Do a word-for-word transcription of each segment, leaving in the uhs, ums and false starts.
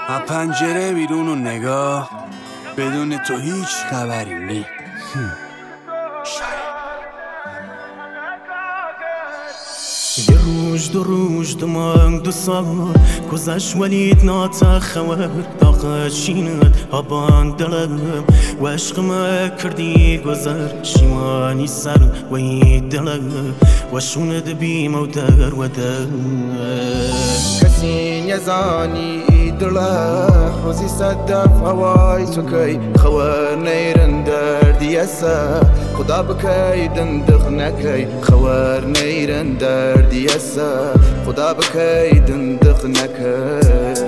از پنجره بیرون و نگاه، بدون تو هیچ خبری نی. یه روز دو روز دو مانگ دو سال گذشت ولید ناتا خوار داغت شینت آبان دلم و عشقم کردی گذر شیمانی سر وی دلم و شوند بیم و در و در کسی نزانی دله روزی صدف هوای سکی خوار نیرن دردی اسا خدا بکی دندخ نکی خوار نیرن دردی اسا خدا بکی دندخ نکی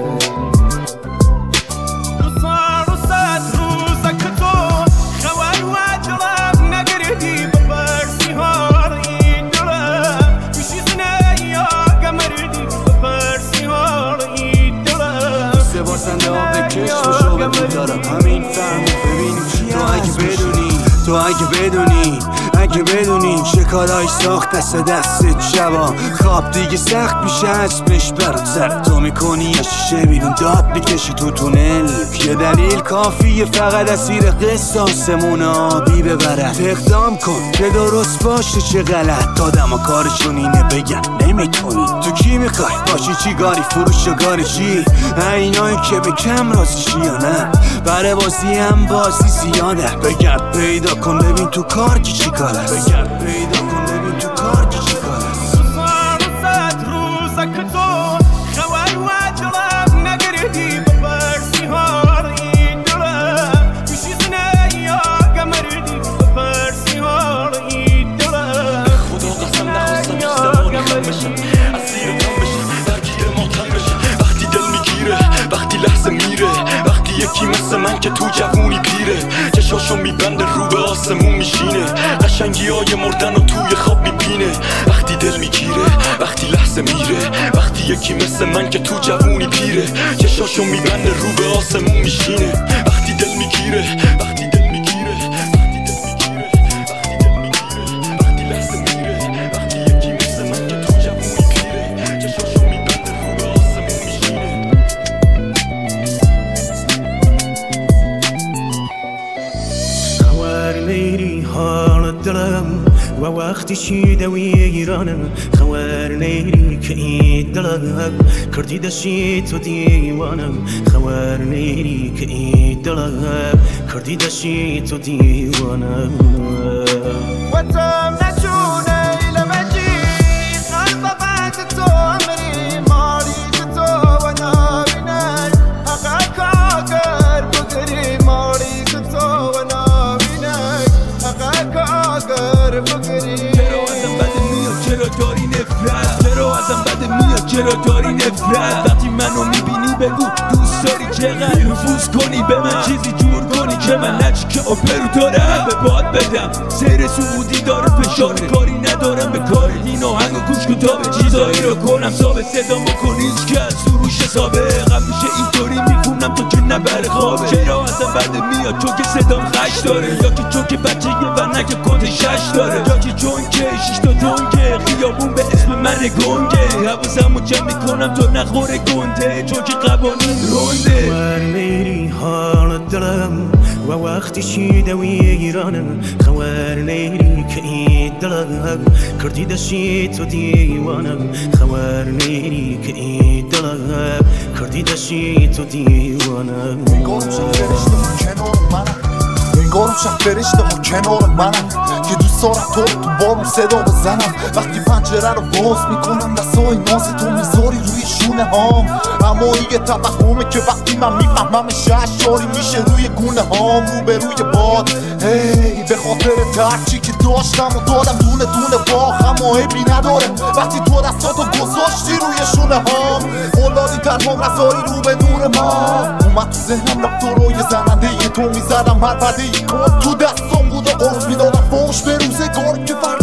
باسنده ها به کشم و شوقه بود دارم همین فهم ببینیم تو اگه بدونی تو اگه بدونی اگه بدونی چه کارهایی ساخت دست دستت شبا خواب دیگه سخت میشه اسمش برات سر تو میکنی یا شیشه بیرون داد میکشی تو تونل یه دلیل کافیه فقط اسیر قصاصمون آبی ببرد اقدام کن که درست باشه چه غلط آدم ها کارشون اینه بگن نمیتونی تو کی میخوای باشی چی گاری فروش و گاری چی اینایی که به کم رازیشی یا نه برای بازی هم بازی زیاده بگرد پیدا کن ببین تو کار کی چی کار است بگرد پیدا کن ببین تو کار کی چی کار است خدا قسم نخواستم که زمانی خم بشم از زیر دم بشم درگیر ماتم بشم وقتی دل میگیره وقتی لحظه میره وقتی یکی مثل من که تو جوونی پیره چشاشو میبنده رو به آسمون میشینه قشنگی های مردن و توی خواب میبینه وقتی دل میگیره وقتی لحظه میره وقتی یکی مثل من که تو جوونی پیره چشاشو میبنده رو به آسمون میشینه وقتی دل میگیره وقتی دل میگیره وقتی دل میگیره وقتی دل میگیره وقتی لحظه میره وقتی یکی مثل من که تو جوونی پیره چشاشو میبنده رو به آسمون میشینه خوار لیری حال دلم و وقتی چیده وی ایرانم خوار لیری که این دلم کردی دشی تو دیوانم خوار لیری که این دلم کردی دشی تو دیوانم و تم نجونه لمجی قلب بات تو امری مالی تو و نابینای حقا کاغر بگری مالی تو و نابینای حقا کاغر بگری چرا ازم بد میاد چرا داری نفرت چرا ازم بد میاد چرا داری نفرت وقتی منو میبینی بگو دوست داری چقدر نفوذ کنی به من چیزی جور کنی که من نچی که آپرو دارم به باد بدم سیر سعودی داره فشار کاری ندارم به کار دین آهنگ و گوش کتاب چیزایی رو کنم ثابت صدا بکنی هیچ که از سروش سابقم میشه اینطوری میخونم تو که نبر خوابه چرا ازم بد میاد چون که صدام خش داره یا که چون که بچه یه ونک کت شش داره یا که چون که شیش تا دنگه خیابون به اسم من گنگه حواسمو جمع میکنم تو نخوره گنده چون که قوانین رونده خوار لیری حال دلم و وقتی چیده وی ایرانم خوار لیری که این دلم کردی دشی تو دیوانم خوار لیری که این دلم کردی دشی تو دیوانم انگارم شب فرشتمون کنار منم انگارم شب فرشتمون کنار منم که دوست دارم تو تو بارم صدا بزنم وقتی پنجره رو باز میکنم دستای ناز تو میذاری روی شونه هام اما یه توهمه که وقتی من میفهمم ششاری میشه روی گونه هام رو به روی باد هی به خاطر ترچی که داشتم و دادم دونه دونه باخم و عیبی نداره وقتی تو دستاتو گذاشتی روی شونه هام اولادی تنها رسایی رو به نور ما اومد تو ذهنم رفت تو روی زننده ی تو میزدم هر پده ی کن تو دستم بود و قرص میدادم فوش به روزگار که فرق